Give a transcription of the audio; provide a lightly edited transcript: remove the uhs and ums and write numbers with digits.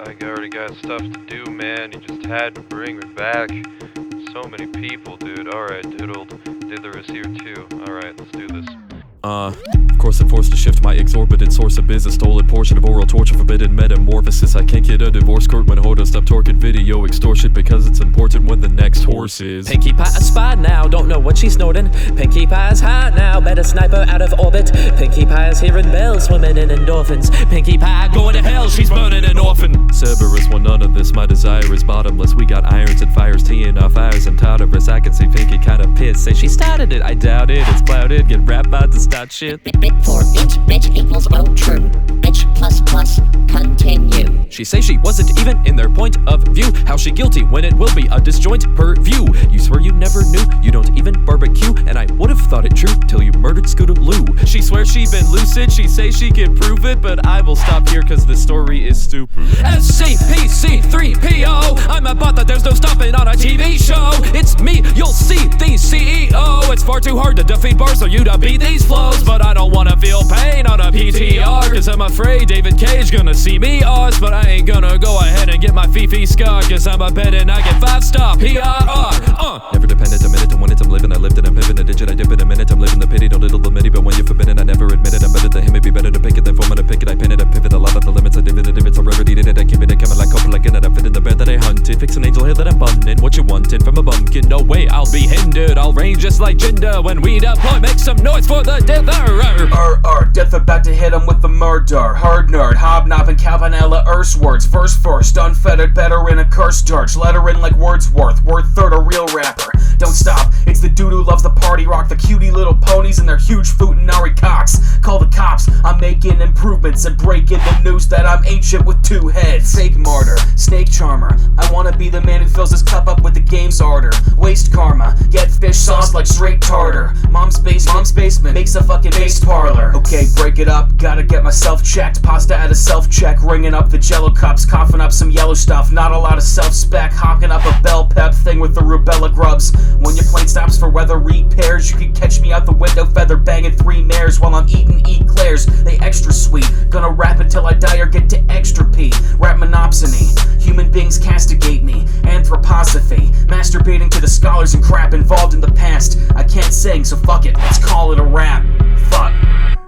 I already got stuff to do, man. You just had to bring me back. So many people, dude. Alright, Doodled. Dither is here too. Alright, let's do this. Of course I'm forced to shift my exorbitant source of biz. A stolen portion of oral torture, forbidden metamorphosis. I can't get a divorce court when Hodo stop torquing video extortion, because it's important when the next horse is. Pinkie Pie a spy now, don't know what she's snorting. Pinkie Pie's hot now, better sniper out of orbit. Pinkie Pie's hearing bells, swimming in endorphins. Pinkie Pie going to hell, she's burning an orphan. Cerberus want none of this, my desire is bottomless. We got irons and fires, teeing off fires and Tartarus. I can see Pinkie kinda pissed, say she started it, I doubt it. It's clouded, get rap about to start shit. Bit for bitch equals O true. Bitch plus plus continue. She say she wasn't even in their point of view. How she guilty when it will be a disjoint per view? You swear you never knew, you don't even barbecue. And I would've thought it true till you murdered Scootaloo. She swears she been lucid, she say she can prove it, but I will stop here cause this story is stupid. SCPC3PO, I'm a bot that there's no stopping on a TV show. It's me, you'll see the CEO. It's far too hard to defeat bars so you to beat these flows, but I don't wanna feel pain on a PTR, cause I'm afraid David Cage gonna see me oz. But I ain't gonna go ahead and get my Fifi scar, cause I'm a bet and I get 5-star PRR. Never depended a minute on when I'm living, I lived it, I'm pivoting a digit, I dip it a minute, I'm living the pity, don't little admit it, but when you're forbidden I never admit it. I'm better than him, it'd be better to pick it than form it, I pick it, I pin it, I pivot, a lot of the limits, I divot it, if it's already did it, I keep it, I come like couple like in it, I fit in the bed that I hunted, fix an angel hair that I'm bunning, what you wanted from a bumpkin, no way I'll be hindered, I'll range just like Jinder when we deploy, make some noise for the Dither. Death about to hit him with the murder. Hard nerd, hobnobbing Calvinella words. Verse first, unfettered, better in a curse dirge. Lettering like Wordsworth, word third, a real rapper. Don't stop, it's the dude who loves the party rock. The cutie little ponies and their huge Futanari cocks. Call the cops, I'm making improvements and breaking the news that I'm ancient with 2 heads. Fake martyr, snake charmer. I wanna be the man who fills his cup up with the game's ardor. Waste karma, get fish sauce like straight tartar. Mom's basement makes a fucking base parlor. Okay, break it up, gotta get myself checked. Pasta at a self-check, ringing up the jello cups, coughing up some yellow stuff. Not a lot of self-spec, hawking up a bell pep thing with the rubella grubs. When your plane stops for weather repairs, you can catch me out the window, feather banging 3 mares while I'm eating eclairs. They extra sweet, gonna rap until I die or get to extra P. Rap monopsony, human beings castigate me. Anthroposophy, masturbating to the scholars and crap involved in the past. I can't sing, so fuck it, let's call it a rap. Fuck.